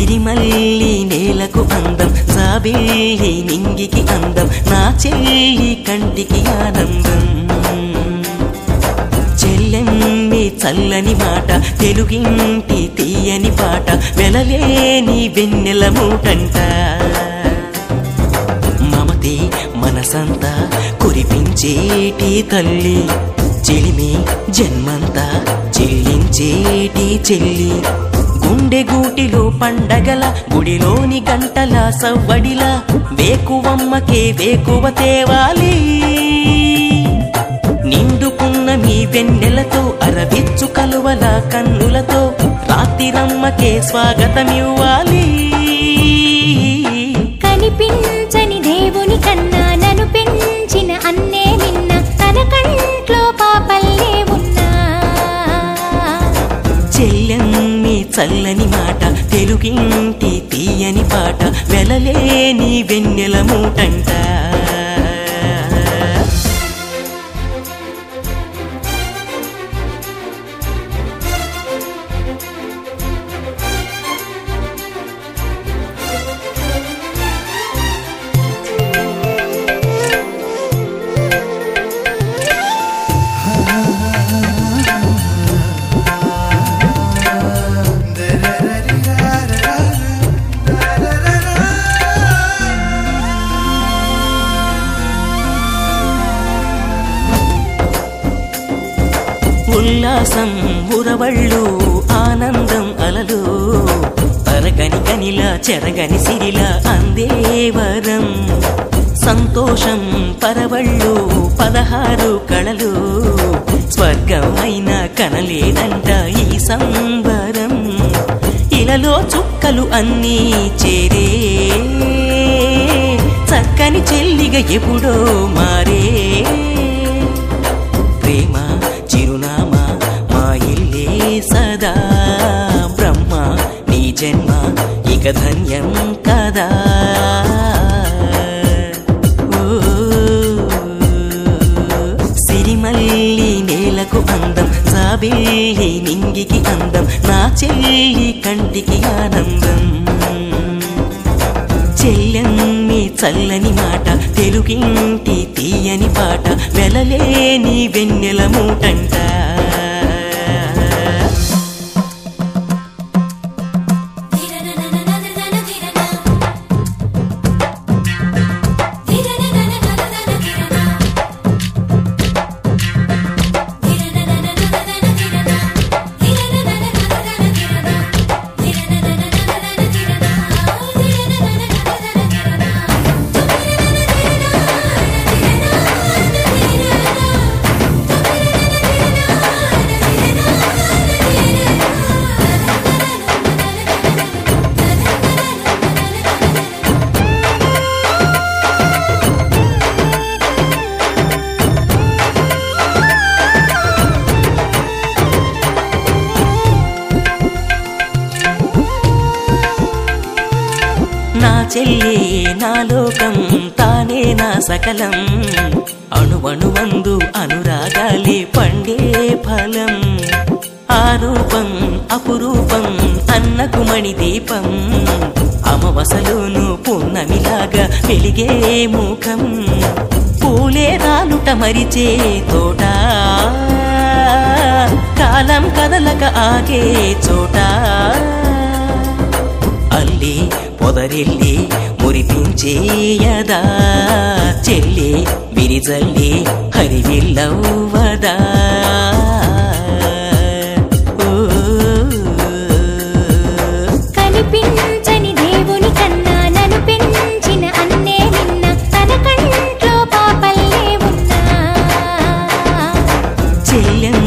సిరిమల్లి నేలకు అందం, జాబిల్లి నింగికి అందం, నా చెల్లి కంటికి ఆనందం. చెల్లెమ్మి చల్లని మాట, తెలుగింటి తీయని పాట, వెలలేని వెన్నెల మూటంట. మమతే మనసంతా కురిపించేటి తల్లి, చెలిమి జన్మంతా చెల్లించేటి చెల్లి. గుండె గూటిలో పండగల, గుడిలోని గంటల సవ్వడిల, వేకువమ్మకే వేకువ తేవాలి. నిండుకున్న మీ వెన్నెలతో, అరవిచ్చు కలువల కన్నులతో, రాత్రిరమ్మకే స్వాగతమివ్వాలి. కనిపించని దేవుని కన్నా నన్ను పెంచిన అన్నే నిన్న, తన కంట్లో పాపల్లే ఉన్నా. చెల్లెమ్మి చల్లని మాట, తెలుగింటి తీయని పాట, వెలలేని వెన్నెల మూటంట. ఉల్లాసం ఉరవళ్ళు, ఆనందం అలలు, తరగని కనిలా చెరగని సిరిలా అందేవరం. సంతోషం పరవళ్ళు, 16 కళలు, స్వర్గమైన కనలేనంట ఈ సంబరం. ఇలలో చుక్కలు అన్నీ చేరే, చక్కని చెల్లిగా ఎప్పుడో మారే. ప్రేమ చిరునామా మా ఇల్లే సదా, బ్రహ్మ నీ జన్మ ఇక ధన్యం కదా. సిరిమల్లి నేలకు అందం, జాబిల్లి నింగికి అందం, నా చెల్లి కంటికి ఆనందం. చెల్లెమ్మి చల్లని మాట, తెలుగింటి తీయని పాట, వెలలేని వెన్నెల మూటంట. నా చెల్లి నా లోకం, తానే నా సకలం, అణువణువందు అనురాగాలే పండే ఫలం. ఆరూపం అపురూపం అన్నకు మణి దీపం, అమవసలోను పున్నమిలాగా వెలిగే ముఖం. పూలే రాలుట మరిచే తోట, కాలం కదలక ఆగే చోట. అల్లి పొదరిల్లి మురిపించేయదా, చెల్లి విరిజల్లి హరివిల్లవ్వదా. కనిపించని దేవుని కన్నా నన్ను పెంచిన అన్నే నిన్న, తన కంట్లో పాపల్లే ఉన్నా. చెల్లె